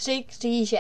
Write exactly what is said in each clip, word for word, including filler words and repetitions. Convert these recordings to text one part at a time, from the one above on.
tři kříže.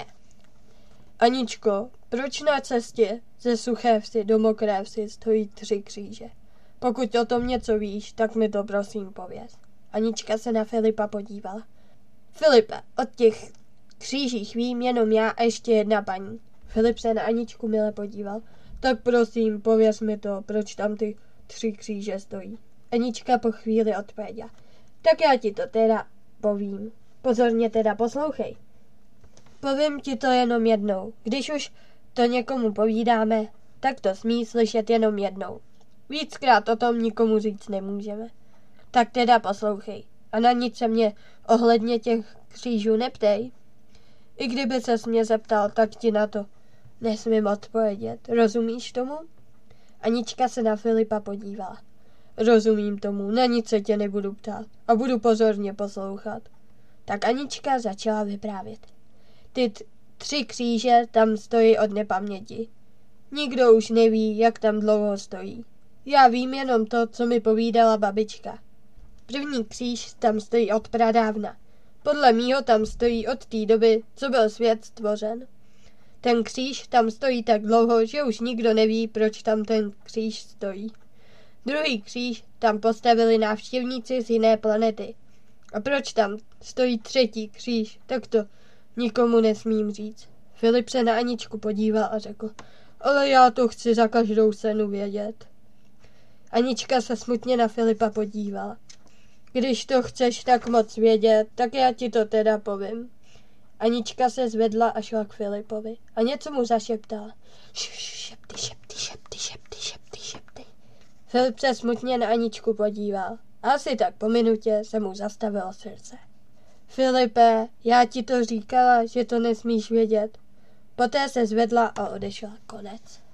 Aničko, proč na cestě ze suché vsi do mokré vsi stojí tři kříže? Pokud o tom něco víš, tak mi to prosím pověz. Anička se na Filipa podívala. Filipe, od těch křížích vím jenom já a ještě jedna paní. Filip se na Aničku mile podíval. Tak prosím, pověz mi to, proč tam ty tři kříže stojí. Anička po chvíli odpověděla. Tak já ti to teda povím. Pozorně teda poslouchej. Povím ti to jenom jednou. Když už to někomu povídáme, tak to smí slyšet jenom jednou. Víckrát o tom nikomu říct nemůžeme. Tak teda poslouchej. A na nic se mě ohledně těch křížů neptej. I kdyby ses mě zeptal, tak ti na to nesmím odpovědět. Rozumíš tomu? Anička se na Filipa podívala. Rozumím tomu, na nic se tě nebudu ptát a budu pozorně poslouchat. Tak Anička začala vyprávět. Ty t- tři kříže tam stojí od nepaměti. Nikdo už neví, jak tam dlouho stojí. Já vím jenom to, co mi povídala babička. První kříž tam stojí od pradávna. Podle mýho tam stojí od té doby, co byl svět stvořen. Ten kříž tam stojí tak dlouho, že už nikdo neví, proč tam ten kříž stojí. Druhý kříž tam postavili návštěvníci z jiné planety. A proč tam stojí třetí kříž, tak to nikomu nesmím říct. Filip se na Aničku podíval a řekl, ale já to chci za každou cenu vědět. Anička se smutně na Filipa podívala. Když to chceš tak moc vědět, tak já ti to teda povím. Anička se zvedla a šla k Filipovi a něco mu zašeptala. Šepty, šepty, šepty, šepty, šepty, šepty. Filip se smutně na Aničku podíval. Asi tak po minutě se mu zastavilo srdce. Filipe, já ti to říkala, že to nesmíš vědět. Poté se zvedla a odešla. Konec.